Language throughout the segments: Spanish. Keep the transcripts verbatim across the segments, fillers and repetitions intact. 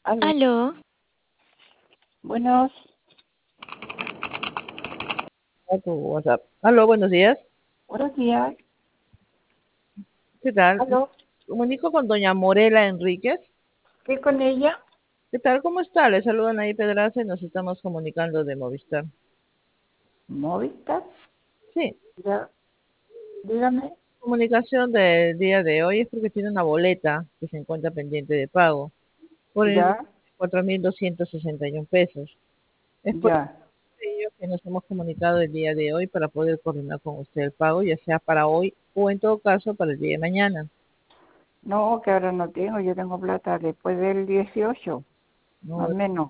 Aló. Aló, Buenos, A tu WhatsApp. Aló, buenos días. buenos días. ¿Qué tal? Aló. Comunico con doña Morela Enríquez. ¿Qué con ella? ¿Qué tal? ¿Cómo está? Le saludan ahí Pedraza y nos estamos comunicando de Movistar. Movistar. Sí, Ya, dígame. comunicación del día de hoy es porque tiene una boleta que se encuentra pendiente de pago por el Ya, cuatro mil doscientos sesenta y uno pesos. Es por ya. ello que nos hemos comunicado el día de hoy para poder coordinar con usted el pago, ya sea para hoy o en todo caso para el día de mañana. No, que ahora no tengo. Yo tengo plata después del dieciocho, ¿No? más o menos.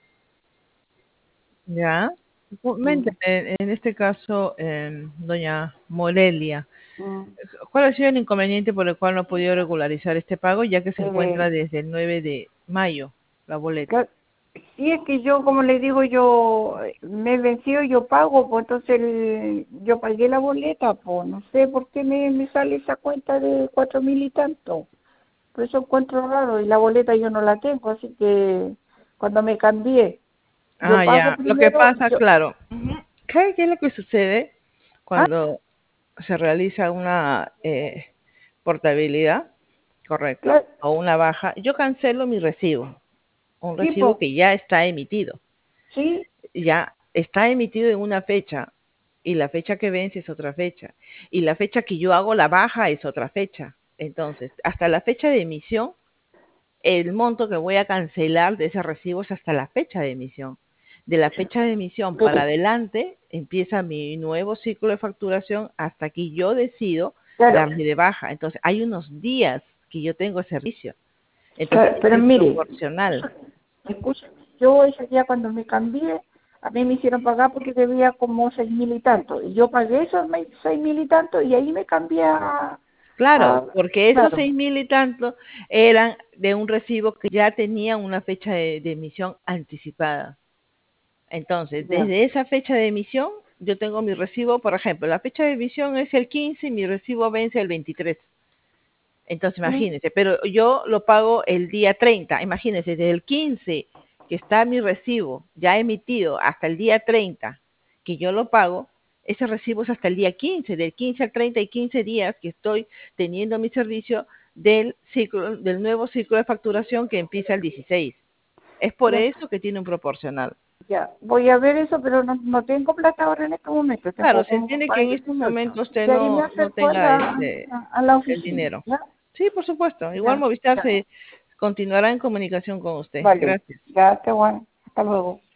¿Ya? Mm, Coménteme, en en este caso, eh, doña Morelia, mm. ¿cuál ha sido el inconveniente por el cual no ha podido regularizar este pago, ya que se Eh, encuentra desde el nueve de mayo la boleta? claro, sí, es que yo, como le digo, yo eh, me he vencido, yo pago, pues entonces el- yo pagué la boleta, pues no sé por qué me, me sale esa cuenta de cuatro mil y tanto. Por eso encuentro raro y la boleta yo no la tengo, así que cuando me cambié, yo Ah, pago ya. Lo que primero, pasa, yo, claro, ujú, ¿sabe qué es lo que sucede ah, cuando se realiza una eh, portabilidad, correcto, claro, o una baja? Yo cancelo mi recibo, un recibo tipo, que ya está emitido. sí, Ya está emitido en una fecha y la fecha que vence es otra fecha y la fecha que yo hago la baja es otra fecha. Entonces, hasta la fecha de emisión, el monto que voy a cancelar de ese recibo es hasta la fecha de emisión. De la fecha de emisión para pero, adelante empieza mi nuevo ciclo de facturación hasta que yo decido claro, darle de baja. Entonces, hay unos días que yo tengo ese servicio. Entonces, claro, pero es mire, proporcional. escúchame, yo ese día cuando me cambié, a mí me hicieron pagar porque debía como seis mil y tanto, y yo pagué esos me- seis mil y tanto y ahí me cambié a, Claro, a porque esos claro, seis mil y tanto eran de un recibo que ya tenía una fecha de, de emisión anticipada. Entonces, ya, desde esa fecha de emisión, yo tengo mi recibo, por ejemplo, la fecha de emisión es el quince y mi recibo vence el veintitrés. Entonces, sí, imagínense, pero yo lo pago el día treinta. Imagínense, desde el quince que está mi recibo ya emitido hasta el día treinta que yo lo pago, ese recibo es hasta el día quince. Del quince al treinta y quince días que estoy teniendo mi servicio del ciclo, del nuevo ciclo de facturación que empieza el dieciséis. Es por claro, eso que tiene un proporcional. ya, voy a ver eso, pero no, no tengo plata ahora en este momento, Claro, tengo se como entiende que para el en estos dieciocho. momentos usted Y ahí me no, no acerco a tenga la, este a, a la el oficina, dinero. ¿ya? Sí, por supuesto. Igual Ya, Movistar ya, se continuará en comunicación con usted. vale, Gracias. ya, qué bueno, hasta luego.